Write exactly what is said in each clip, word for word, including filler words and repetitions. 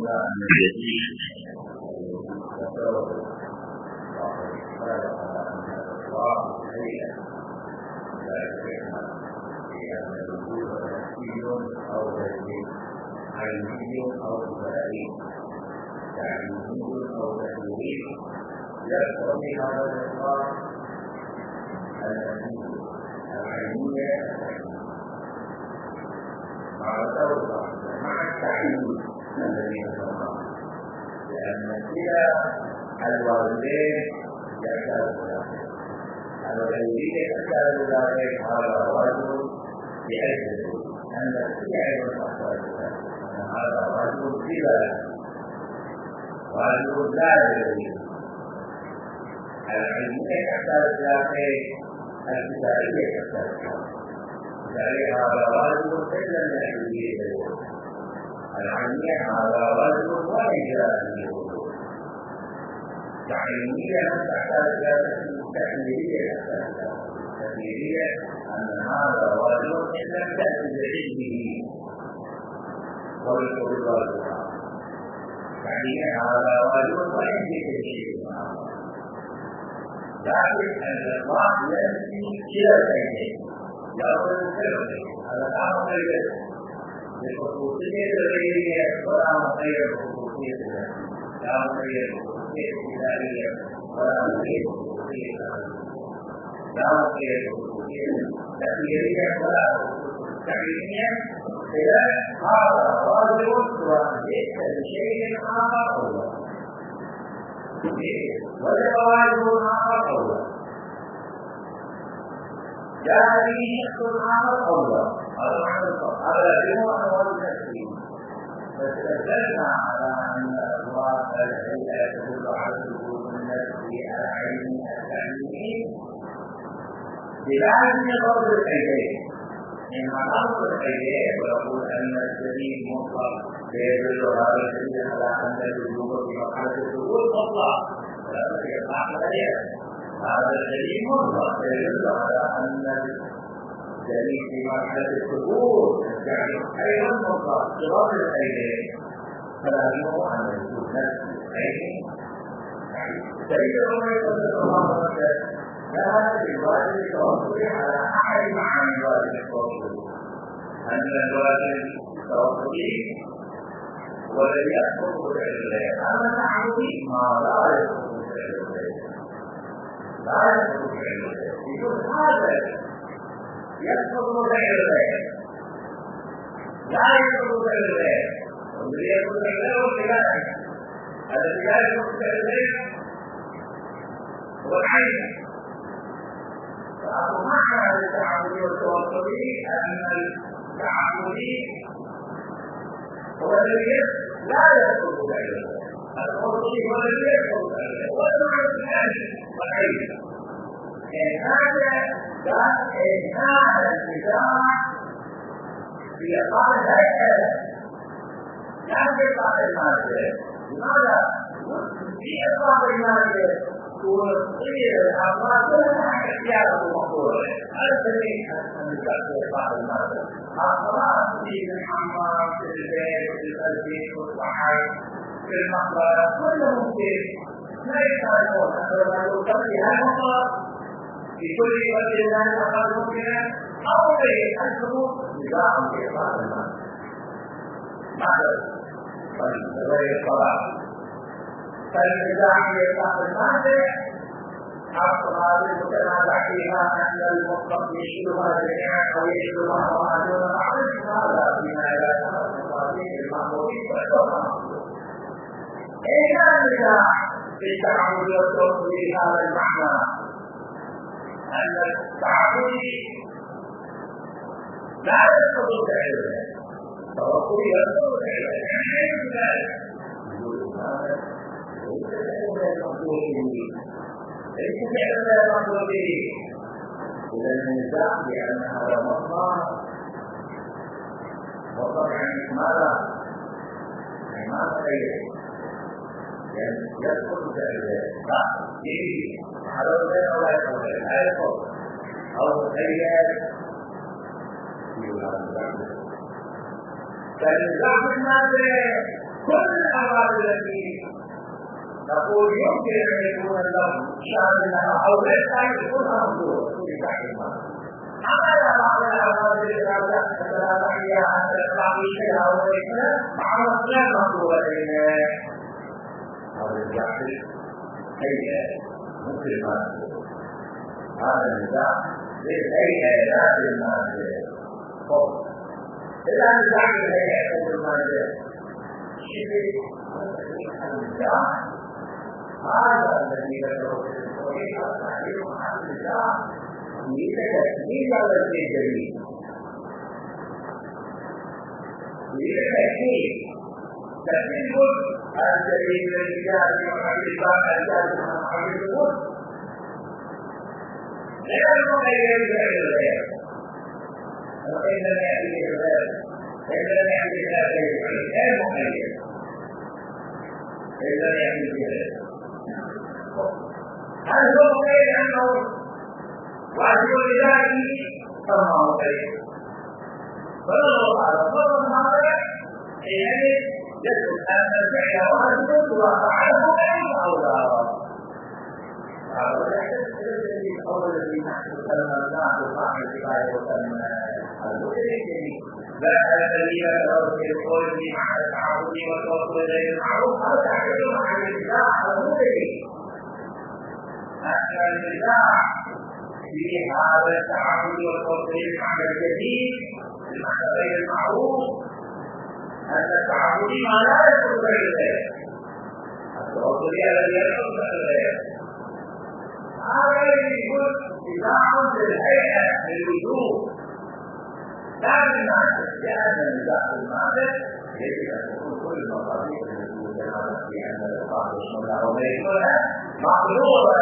قلنا أن الجديد يتفاوت ويختلف على أن الأطلاق الهيئة لا يفهم بأن الوجود نفسي أو ذاتي عيني أو إبراري تعليمي أو تحليلي يقتضي هذا الإطلاق النفسي العينية مع التوسع مع التعليم الذي ذكرناه لأن كلا الوالدين يحتاجون الوالدين يحتاجون ذلك هذا الرجل بأجله أن الفعل تحتاج أن هذا الرجل بلا رجل لا يدري العلمية تحتاج ذلك الكتابية تحتاج ذلك هذا رجل إلا العلمية العلمية هذا رجل وليس العلمية تحتاج تحليلية تحليلية أن هذا رجل إلا تأتي بعلمه وبالقدرات يعني هذا رجل وليس شيء لكن الإطلاق يأتي كلا شيئين يأخذ كلمة هذا الأمر غير لخصوصية الغيرية ولا غير خصوصية لا غير خصوصية الإدارية ولا غير خصوصية لا غير خصوصية تغييرية ولا تعليمية إذا هذا رجل وليس بشيء آخر أولا ولا رجل آخر أولا جاء به شخص آخر أولا هذا معنى الفرق هذا يجمع أنواع التسليم فتدلنا على أن الله الهيئة تدل على الوجود النفسي العلمي التعليمي بلازم ضرب الأيدين إنما ضرب الأيدين ويقول أن الدليل مطلق يدل هذا الدليل على أن الوجود في مرحلة الوجود مطلق فلا يقع عليه هذا الدليل مطلق يدل على أن الدليل في مرحلة الثبوت يعني أيضا مطلق بضرب الأيدين فلا يقع عن الوجود نفسه أيضا سيد عمر صلى الله عليه وسلم كان الواجب التوكل على أحد معاني الواجب التوكل أن الواجب التوكلي والذي يحكم بفعل الله أما تعبدي ما لا يحكم بفعل الله لا يحكم بفعل الله يقول هذا يحكم بفعل الله لا يحكم بفعل الله والذي يحكم بفعل الله والخلاف الذي لا يحكم بفعل الله هو العين فمعنى التعبد والتوكل أن التعبد هو الذي لا يدخل بعيدا التوكل هو الذي يدخل بعيدا والمعنى الثاني صحيح إن هذا إن هذا النزاع في إقامة الهيئة لا في إقامة المادة لماذا؟ في إقامة المادة وتصير الأمراض كلها اختيار المقدور هذا الذي نذكر في بعض المادة الأمراض في الحمام في البيت في البيت في الصحراء في المقبرة كل ممكن لا يحتاجون أن يقضي هذا المقام في كل وقت لا يقال ممكنا أو في الحروب نظام في بعض المادة مثلا فلغير الصلاة فالنزاع في بعض المادة أصلا المتنازع فيها أن المطلق يشبهها جميعا أو يشبهها وما دون بعض هذا فيما لا يتعلق بصالح المأمورين والدوام إن كان النزاع في التعبد والتوكل بهذا المعنى أن التعبد لا يدخل بعلمه التوكل يدخل بعلمه يعني ذلك ليس فعل لا يقول به إلى النزاع بأن هذا مطلع وطبعا ماذا؟ ماذا غيره؟ يدخل فعل لا يجي حلو غير أو لا يقول لا يقول أو غير فالنزاع بالمادة كل الذي نقول يمكن أن يكون اللفظ شاملا أو ليس أن يكون مفضولا في تحت المعنى. هذا معنى الألفاظ الثلاثة الثلاثة هي أن تقع شيئا أو ليس معنى غير مفضولين. هذا الجحش هي مسلمات. هذا النزاع للهيئة لا للمادة. إذا نزاع للهيئة للمادة شبه النزاع هذا الذي ذكره في الصحيح التعليم عن النزاع لتكميل هذا الجديد. لتكميل تكميل الجديد الذي جاء في محل الباب الجاء في محل الوجود غير المغير غير الغير. وإن لم يأتي الغير إن لم يأتي الغير غير مغير إن لم يأتي الغير. هل هو غير أنه واجب لذاته فما هو غير؟ فلو قال فرض هذا حينئذ يجب أن الفعل واجب وفعله غير أو لا. هذا يحتاج إلى القول الذي نحن سمعناه صاحب الكفاية وسمى المدرك لا الذي يدعو في القول مع التعاون والتوكل غير المعروف. هذا يحتاج مع النزاع المدرك. أن النزاع في هذا التعاون والتوكل مع الجديد المعنى غير المعروف أن التعاون ما لا يكون غير ذلك. التوكل الذي يدعو غير ذلك. هذا يكون نزاع للهيئة للوجوب لا للمعنى. لأن النزاع المعنى يجب أن تكون كل المصادر التي تتعلق بأن الإقامة والسنة وغيرها مقلوبة.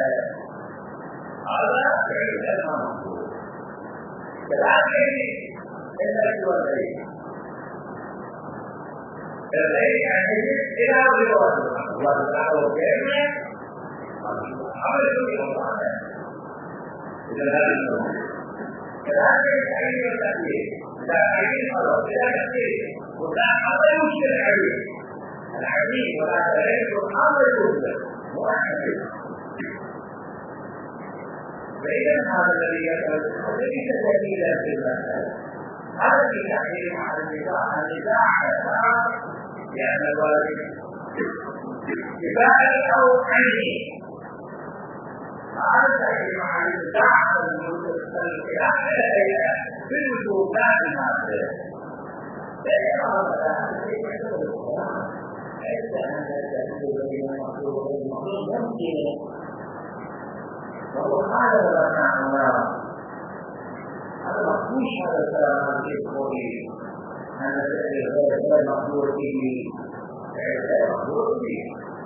هذا فعل المنصوب. كذلك النفس والغير. الغير يعني إلى الرواية والدعوة كاملة حمل كل الله. إذا هذا النوع كذلك الحديث والتأثير إذا حديث خلاص إذا تأثير ولا حمل يشكل الحديث الحديث ولا تغير حمل يشكل مؤكد. فإذا هذا الذي يفعل ليس دليلا في المسألة. هذا في تحليل مع النزاع. النزاع أساس لأن الواجب كفاية أو عيني. هذا تحليل مع النزاع الخلاف في الوجوب لا في المعصية. فإذا هذا ليس أن التأثير بين المطلوب والمطلوب ممكن وهو هذا لا نعلم. هذا مخصوص هذا الكلام في قوله أن الفعل غير مقدور به غير مقدور به.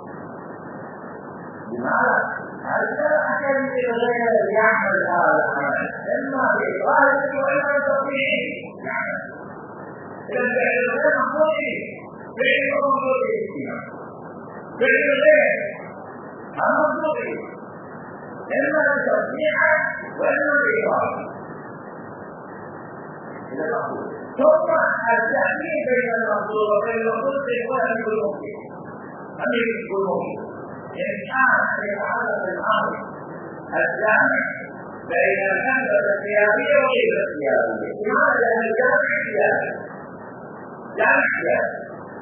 لماذا؟ هذا أحد غير يعمل هذا العمل إما بإرادة وإما بتطبيعه يعمل. إذا الفعل غير مقدور به فعل مقدور به فعل غير مقدور به إما بتطبيعه وإما بإرادة. ثم التأمين بين المقدور وبين المقدور يكون أمر الممكن. أمر الممكن إن كان يتعلق بالأمر الجامع بين الهندسة السياسية وغير السياسية. لماذا؟ لأن الجامع سياسي. جامع سياسي.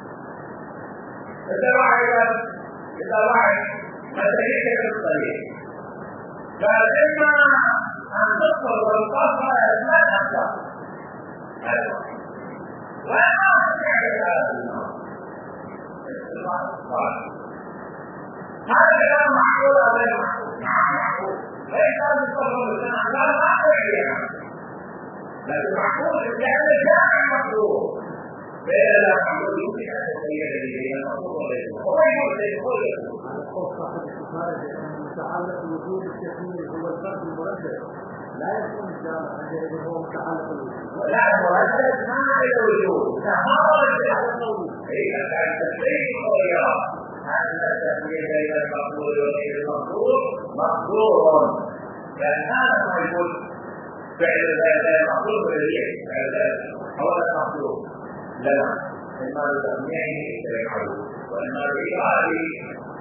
إذا واحد إذا واحد مسألة الطريق قال إما أن تدخل والقصة لا تحصل. وما تعرف هذا النوع هذا كلام معقول أو غير معقول؟ نعم معقول. ليس المصطلح بالسنة قال ما تعرف لكن معقول لأن الجامع مقدور. فإذا لا معقول يمكن أن تتغير بين المقدور وغير المقدور. هو يقول يقول يقول صاحب الكفاية بأن متعلق وجود التكميل هو الفرد المركب لا يكون الجامع الذي هو متعلق بالوجود. لا المركب ما على الوجود. ما هو الوجود؟ إذا كان التكميل خيرا أن التكميل بين المقدور وغير المقدور مقدور. لأن هذا ما يقول فعل غير مقدور بالريح هو المقدور. لا إما لتسميعه يتبعه والمريض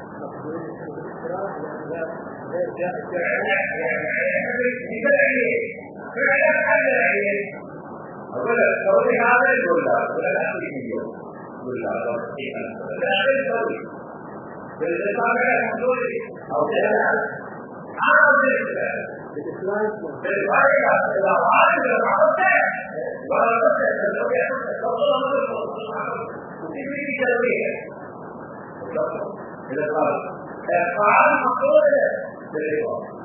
فعلا هذا العين أقول لك سوي هذا يقول لا ولا لا تيجي يقول لا لا تيجي بالإضافة إلى أو كذا عارف كذا بالواقع إذا عارف إذا عرفت ولا تفهم لو يعرف الله ما يفهم وتيجي تجربيه إذا قال فعل مقصود بالإضافة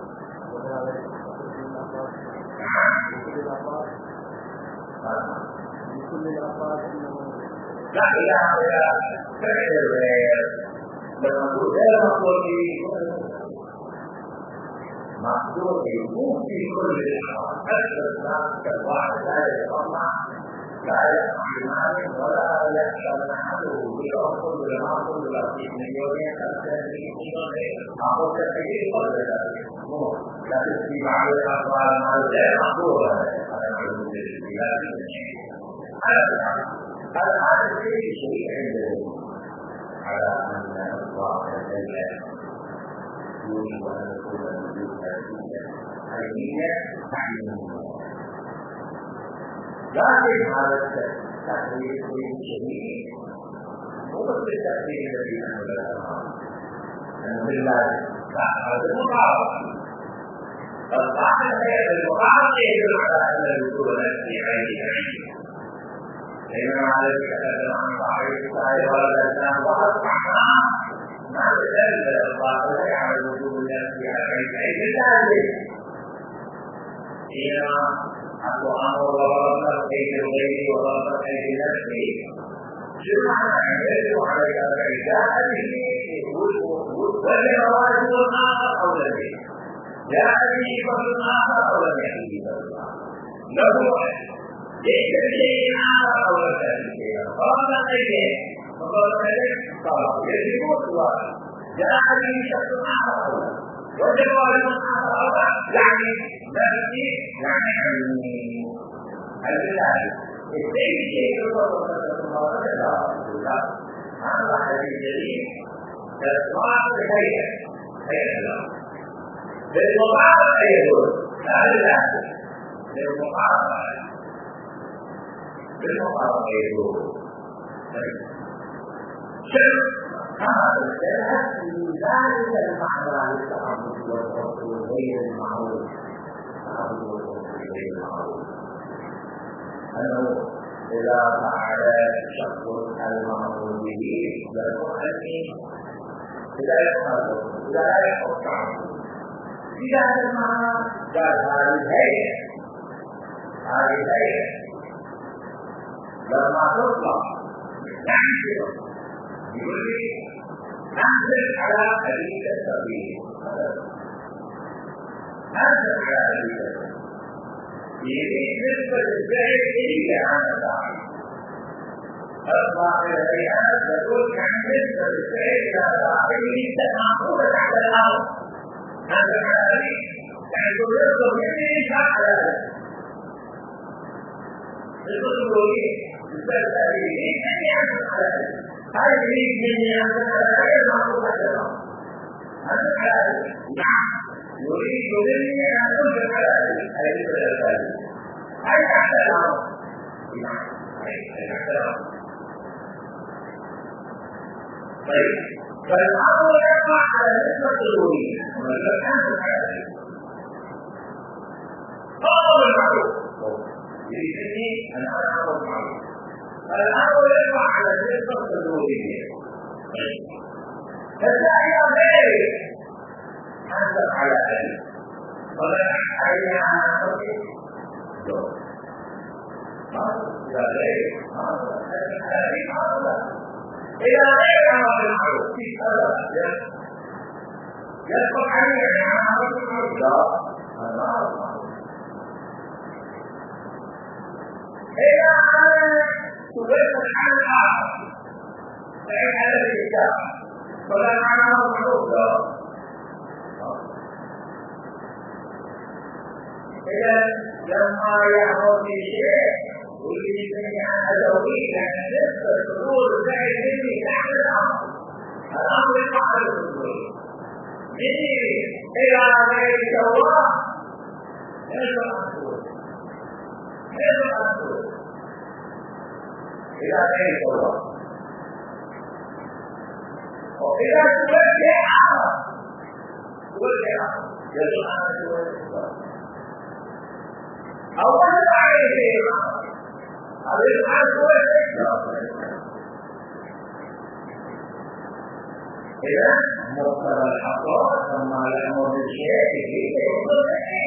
كل الأفراد لا إله إلا فعل الغير بالمقصود غير مقصود مقصود يكون في كل الأفراد حتى الناس كالواحد لا يتطمع لا يسمع المال ولا يخشى نحله بالعقل بالعقل بالعقل من يومين ثلاثين أو كثير قبل ذلك لا تسمي بعض الأخبار ما لا مقصود هذا معلوم للبلاد هذا هذا الشيء شيء عنده على أن الله جل يوجب أن يكون الوجود هذه علمية تعليمية لكن هذا التحليل شيء شديد مو بس التحليل الذي نحن نفهمه أنه بالله لا هذا المقابل فالصحيح المقابل يدل على أن الوجود الذي عينه عينه بينما على الكلام عن صحيح الصحيح والأسلام وأصبحنا ما تدل الباطل على الوجود الذي عينه عينه حينما أكو أمر ورثة أيدي الغير ورثة أيدي نفسي جمعنا يجب عليك العداء والجواز والآخر أو لم يكن جاء به فضل آخر أو لم يكن به فضل له ليس بشيء آخر أو لم يكن شيء فرض أيديه فقال أيديه قال يجب السؤال جاء به شخص آخر أو لم والجواز آخر أو لم يعني نفسي يعني علمي البلاد الشيء شيء يقول الله تعالى هذا حديث جديد تسمع بخير خير الله بالمقابل يقول لا لا بالمقابل بالمقابل يقول شوف هذا الشيء من ذلك المعنى للتعبد والتوكل غير المعروف التعبد والتوكل غير المعروف أنه إذا فعل شخص المأمور به يكون إذا يفعل إذا لا يفعل إذا المعنى قال هذه الهيئة هذه الهيئة لما تطلع تحسب يقول لي أنزل على أبيك السبيل أنزل على أبيك السبيل يريد نسبة الفعل إلى عن الفاعل الظاهر الهيئات تقول عن نسبة الفعل إلى الفاعل معقولة على الأرض هذا الحالي يعني يطلب مني على ذلك يقول لي نسبة الفعل أن يعمل على ذلك هل يريد مني أن أتعلم معقولة على الأرض هذا الحالي نعم يريد مني أن أنزل على ذلك أي نسبة الفعل أي تحت الأرض نعم أي تحت الأرض طيب فالأمر يقع على نسبة الألوهية ولا كانت على ذلك طلب المعروف يريدني أن أنا أمر المعروف فالأمر يقع على نسبة الألوهية فالثاني غير حسب على ذلك ولا عليها على نفسه إذا غير إذا غير أمر المعروف في سبب يدخل عليه أمر المعروف لا هذا أمر المعروف إذا أنا سببت عن الآخر فإن هذا الإشكال فلا معنى أمر المعروف لا إذا لما يأمر بشيء يريد أن يعمل به لأن نسبة حضور الفعل مني تحت الأمر الرسول إلى غير الله غير الرسول غير الرسول إلى غير الله وإذا توجه توجه يجب أن توجه أولا عليه عليه أن توجه إذا مقتضى الحقائق ثم الأمر بالشيء يقول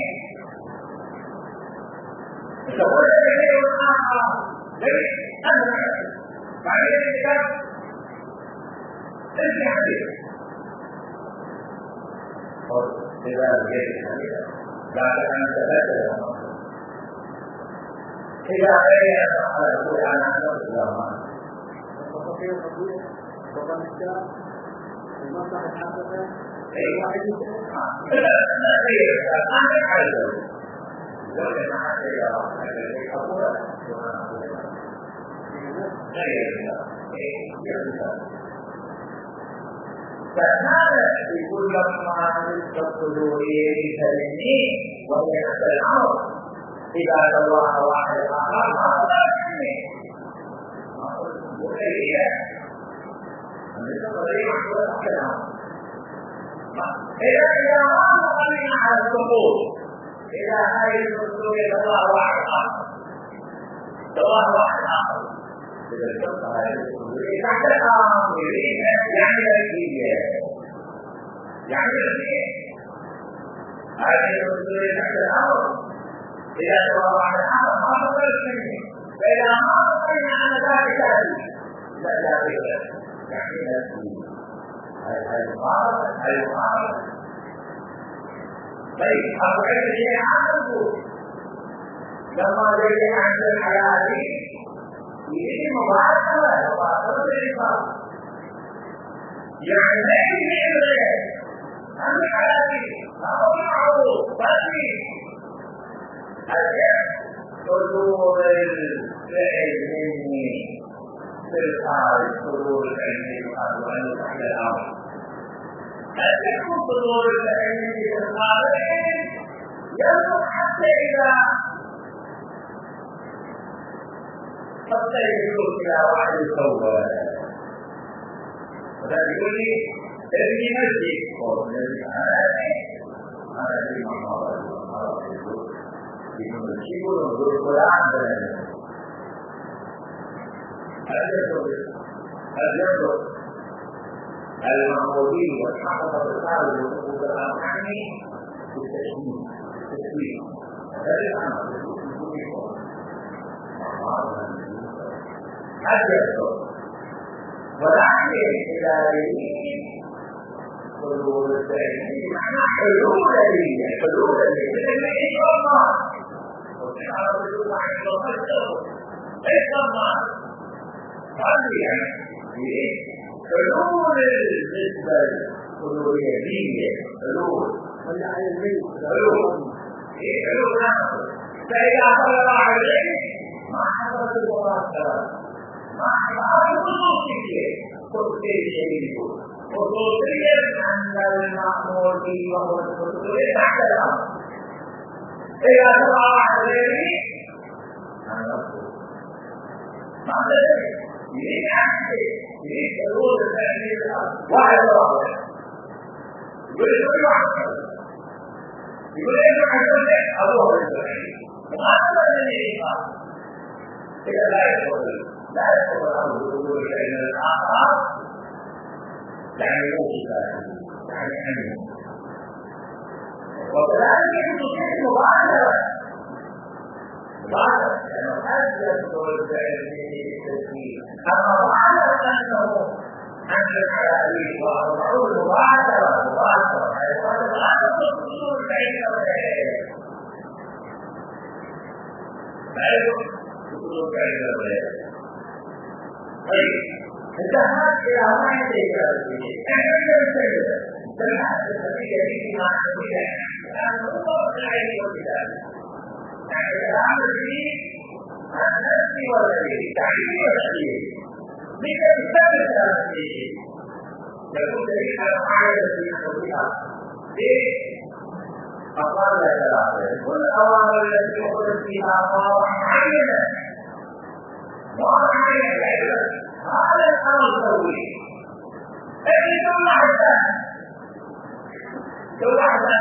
تقول شيء آخر ليس أنا بعد ذلك ترجع عليه إذا جئت بعد أن تبدل إذا غير على كل أنا أقول وفي القضية وقد الشام المصلحة الحقيقة أي واحد لا لا غير أنا أعلم لو كان على أقول فهذا يقول لما تقولوا لي كلمني وهي نفس الأمر إذا الله واحد آخر ما أقدرني ما أقول إيه أنا قضية محدودة كلام إذا إذا ما أقدرنا على السقوط إذا هاي الرسول الله واحد آخر الله واحد آخر إذا كنت هاي الرسول تحت الأمر يعني الكية يعني الكية هذه الرسول تحت الأمر إذا الله واحد آخر ما أقدرني فإذا ما أقدرنا على ذلك لا ذلك يعني الكية هاي المعارضة هاي المعارضة طيب أقول شيء عنه لما جاء عند الحياة يجي مباشرة مباشرة بالإنسان يعني لا يجري عن الحياة ما هو معروف بني الجهل حضور الفعل مني في الخارج حضور العلم يقال أنه تحت الأمر هل يكون حضور العلم في الخارج يصل حتى إذا حتى يجوز إلى واحد التوبة وذا يقول لي ابني مسجد أنا أدري ما هذا يقول يقول يقول القرآن هل يقول هل يقول المعمودين والحقيقة الخارج وحقوق الأرحام بالتشميل التشميل هذا الأمر أجل ولكن إذا يريد حلول التأثير معنى حلول لي حلول لي مثل ما إن الله وفي عرض الله عند الله ليس الله قال يعني حلول بالنسبة حلول يدينية حلول ولا على البيت حلول إيه حلول نفسه فإذا حلل عليه ما حصلت المباشرة ما حصلت خصوصية خصوصية خصوصية أن المأمور به وهو الخصوصية تحت الأمر إذا تضع عليه ما نقول ما تدري يريد أحسن يريد حلول التأثير واحد واحد يقول يقول واحد يقول يقول حلول أبوه الإسرائيلي ما تدري الإنسان إذا لا يقول لا يقول الأمر بقول شيء من الآخر يعني موجود يعني أمين وكذلك يجب أن مباشرة مباشرة لأنه هذا يقول الفعل في التسمية أما مباشرة أنه عند الحلالين وأربعون مباشرة مباشرة حيث مباشرة تصور الفعل لا يقول طيب انتهت الى واحد يجري احنا نرسل بالعكس النتيجه دي ما عندنا الان هو العلم والكتاب يعني الامر فيه عن نفسي والدليل تعليمي والدليل مثل ثبت هذا الشيء يكون دليل على معاينة في حدودها. ليه؟ أقوال لا ثلاثة والأوامر التي أخذت فيها مواضع معينة مواضع معينة هذا الأمر الضروري. لكن كل واحدة كل واحدة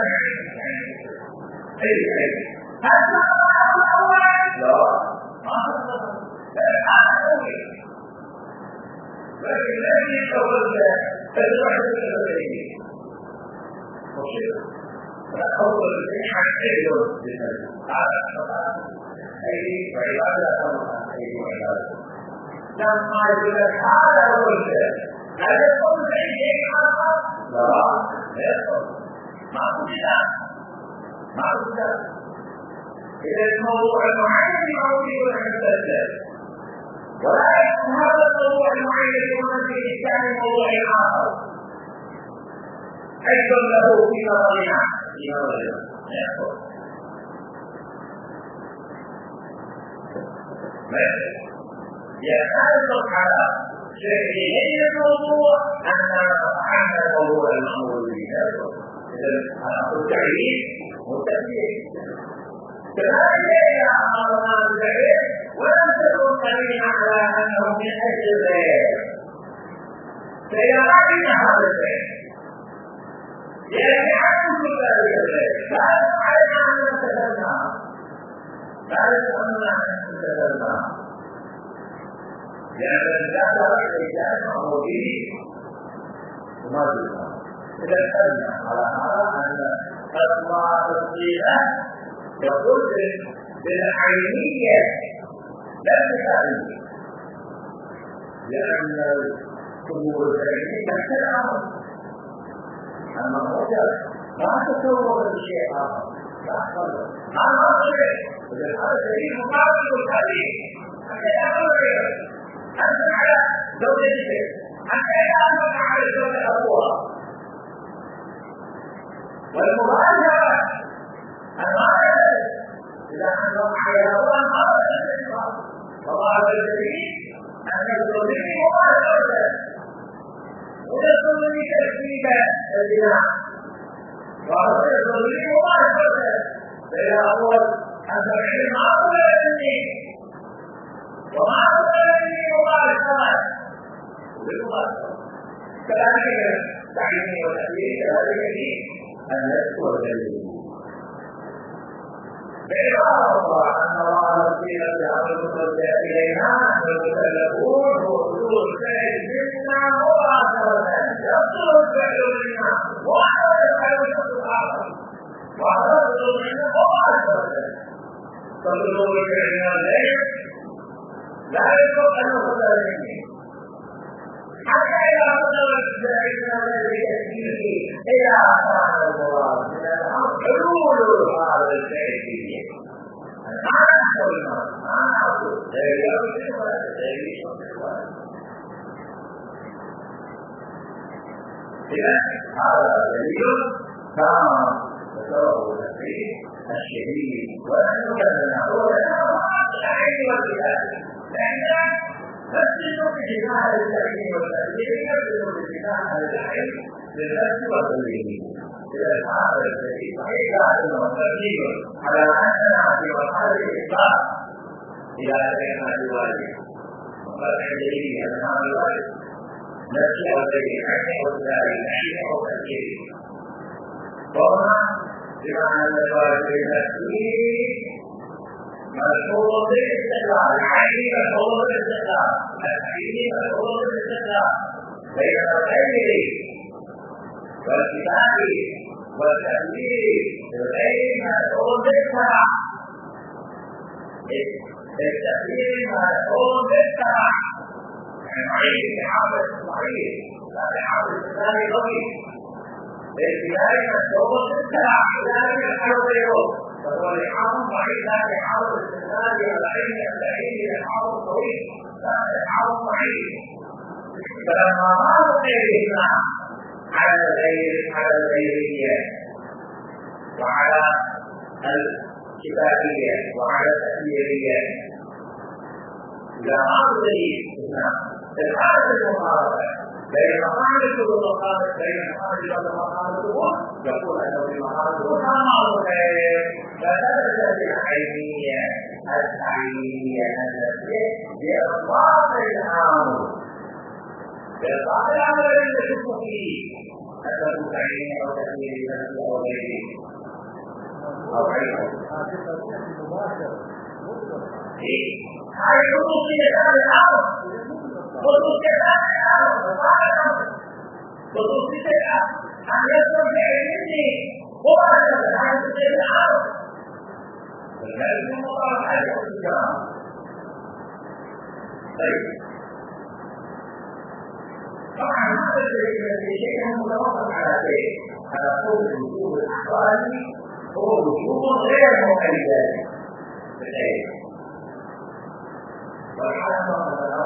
أي أي هذا الأمر الأول لا ما هذا الأول لكن الذي يتوجه الواحد من الذين مصير أول شيء حاجة هذا أي وعبادة الله أي وعبادة لما يقول هذا أول شيء هذا أول شيء آخر لا لا يقول ما كذا ما كذا إذا الموضوع المعين موجود عند الله ولا يكون هذا الموضوع المعين يكون في لسان موضوع آخر أيضا له في نظرنا في نظرنا يقول يحرص على شيئين الموضوع أن نتحدث الموضوع المأمور به إذا التعليم والتأثير كذلك إذا أمرنا بالعلم ولم تكن قرينا على أنه من أجل الغير فإذا رأينا هذا الغير يجعل كل ذلك الغير لا علينا أن نتكلم لا علينا أن نتكلم لأن الإنسان لا يجعل معه به وما بالله إذا أدنى على هذا أن أطلع تصديقه يقول بالعينية لا بالتعليم لأن الأمور العينية تحت الأمر أما الرجل ما تصور بشيء آخر لا أحضر هذا أصل إذا هذا دليل مقابل التعليم حتى يأمر أنت على زوجتك حتى يأمر على زوج أبوها والمباشرة المعنى إذا أنهم على أبوها المعنى فالله الدليل أن الزوجين مباشرة ويكون من ترتيب البناء وهو الزوجين مباشرة فإذا أول أن تبعين ما أقول لك وما أقول لك مباشرة بالمباشرة كذلك تعيين وتأثير كذلك أن يذكر الدليل فإذا الله أن الله نسير بهذا المتوجه إلينا والمكلفون وحصول شيء منا مباشرة يصل الفعل منا وهذا الفعل الآخر وهذا الفعل منا مباشرة فالفعل منا الليل لا يكون أنه ذلك حتى إذا قدر الجاهلين الذي يأتيه إلى أخذ المراد من الأمر حلول هذا الكيفية أنا أقولنا أنا أقول لا يوجد ولا تدريش إذا هذا دليل تام تصور فيه الشديد وأن يكلمنا ولا العين والبلاد لأن فاسلوا بجماع التعليم والتأثير يبدو بجماع العلم للنفس والتدريب إذا هذا الذي صحيح أنه ترتيب على أننا في مرحلة الإطلاق إلى أن الوالد وقال عندي أن الوالد نفسي والذي عني والذي عني والتأثير وهنا بمعنى الوالد بالتأثير مشهور بالاستقلال العين مشهور بالاستقلال العين مشهور بالاستقلال بين الغير والكتاب والتأويل الغير مشهور بالسمع التأويل مشهور بالسمع العين بحافظ صحيح لا بحافظ ثاني ضمير الكتاب مشهور بالسمع ذلك الحرب يروح فهو لحاظ ضعيف لا لحاظ الاستدلال العلم العلم لحاظ طويل لا لحاظ ضعيف فلما مر غيرهما على الغير على الغيرية وعلى الكتابية وعلى التأثيرية إذا مر دليل في الحالة المقاربة بين مقامة ومقامة بين مقامة ومقامة يقول أنه في مقامة ومقامة فهذا العينية التعيينية التي بإطلاق الأمر بإطلاق الأمر الذي تشك فيه أنه تعيين أو تأثير نفسه أو غيره أو غيره هذه خصوصية هذا الأمر خصوصية هذا الأمر خصوصية أن يكون بعلمه هو هذا الأمر فلذلك المطار حاجة الكلام طيب طبعا هذا الشيء متوقف على شيء على قول الوجوب الأحوالي هو وجوب غير مقيد بالعلم والحاصل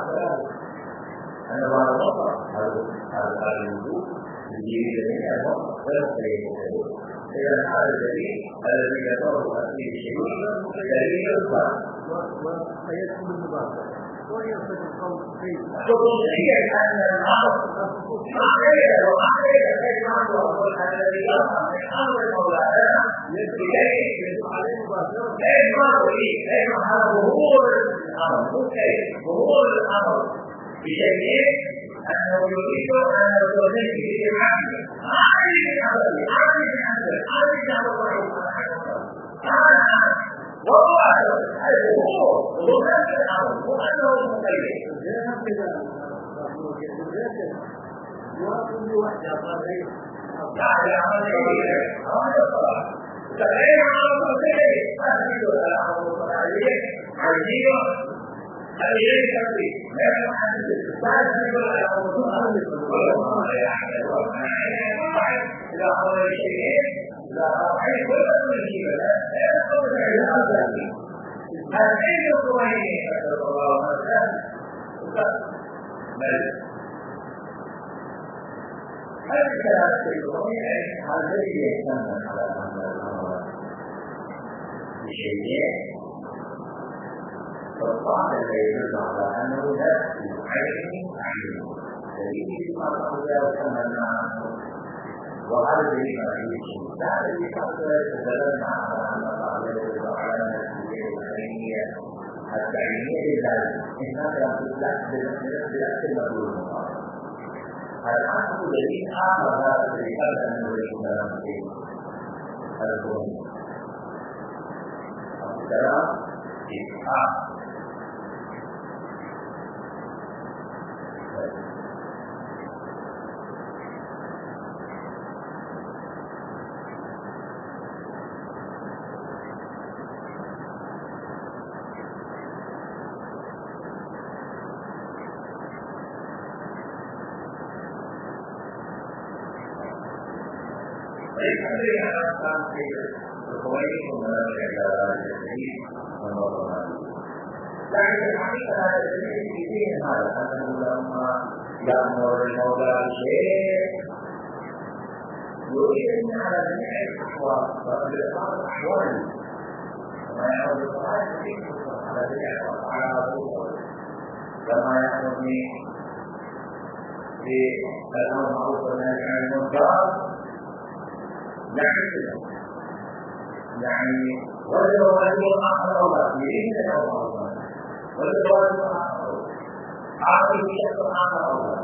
أن بعض الوقت هذا الوجوب يجري جميع الوقت غير مقيد إذا هذا الدليل الذي يدور فيه الشيء دليل الإطلاق ويدخل المباشرة ويصل القول كيف خصوصية أن الأمر ما غير وما غير غير عنه الذي يظهر من أمر المولى لكي عليه مباشرة غير ما يريد غير هذا ظهور الأمر مو كيف ظهور الأمر بشيء أنه يريد أن يكون في العقل عقل الأمر عقل الأمر عقل الأمر هذا وهو الظهور ظهور الأمر وأنه مقيد وكل وحدة قال يعني عمل إيه؟ عمل الصلاة تغير عمل الصلاة هذا يدل على عمل الصلاة عجيبة هذه ليس فيه ما يفعل بعد يدل على عمل الصلاة إذا عمل الشيء لا أحيي كل من يجيب لا يدخل على هذا هذين الصورين صلى الله عليه وسلم بل هذا الكلام الطبيعي الذي يهتم على أن الأمر بشيء فالطاعة يدل على أنه نفس عين عين دليل ما قبل وكملنا عنه وهذا دليل عليه لا الذي قبل تدللنا على أن الله يدل على نفسه العينية التعيينية لله إنها بنفس المدلول المقابل الآن دليل آخر هذا الذي قال أنه الكلام في الكون الكلام في آخر عليها أحكام في القوانين والعبادات التي نمرها لكن الحقيقة هذا الدليل في دين هذا أنه لما يأمر المولى بشيء يريد أن على جميع الأحوال وبإطلاق الأحوال كما يأمر القرآن الكريم على جميع الأفعال كما يأمر بالأمر معروف والنهي عن المنكر يعني يعني وجه وجه آخر الله يريد أن الله وجه وجه آخر آخر شيء آخر الله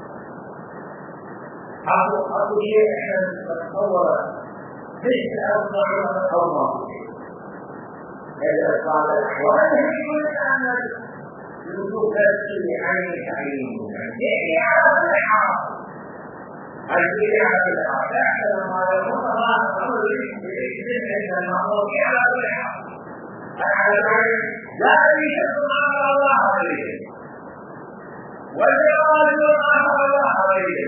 آخر آخر شيء إحنا نتصور ليس أفضل أو ما إذا قال الأحوال يقول أن الوجوه تأتي عين عين يعني على كل حال الذي على الأعداء لما يكون الله أمر بالإذن عند المعروف على كل حال على العين لا يشكر على الله عليه والجواب يقال الله عليه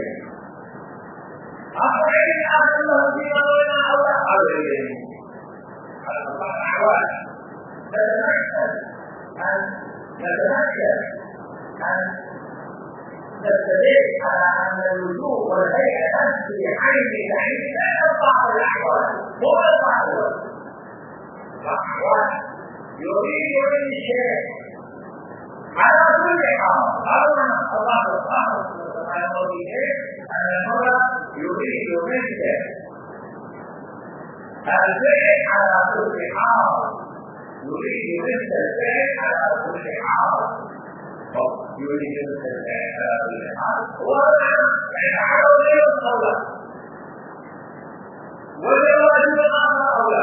أخرين أخذه في قولنا الله عليه على الله الأحوال نتمكن أن نتمكن أن تستدل على أن الوجوه والهيئة في عين العين لا يرفع الأحوال هو يرفع الأحوال يريد من شيء على كل حال أولا الله سبحانه على قوله أن المرء يريد منك الفعل على كل حال يريد منك الفعل على كل حال يريد منك الفعل على كل حال وهذا يتحول إلى الصلاة والواجب الآخر أولى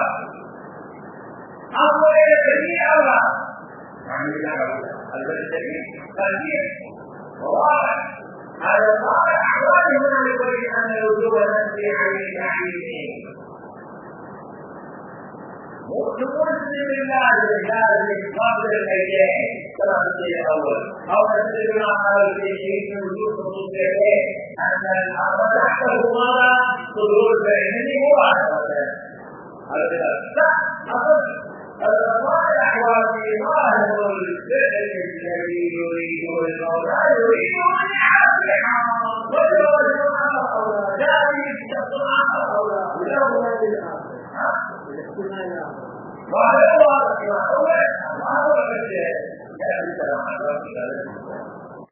أقوى إلى الجميع أولى يعني البلدين تأثير وواضح هذا الواقع أحوال هنا يبين أن الوجوب تنزي عليه عينين مسلم الله لله قبل الأيام كما في الأول أو تسلمنا على الشيء من وجود خصوصيته أن الأمر تحته ماذا صدور البينين مباشرة هذا لا أقول الأمر أحوال في ظاهر الفعل الذي يريده المولى يريد أن يعافيها ويريد أن أولى لا يريد أن أولى ولا هو الاحتمال وهذا هو الأول هذا هو الذي يأتي على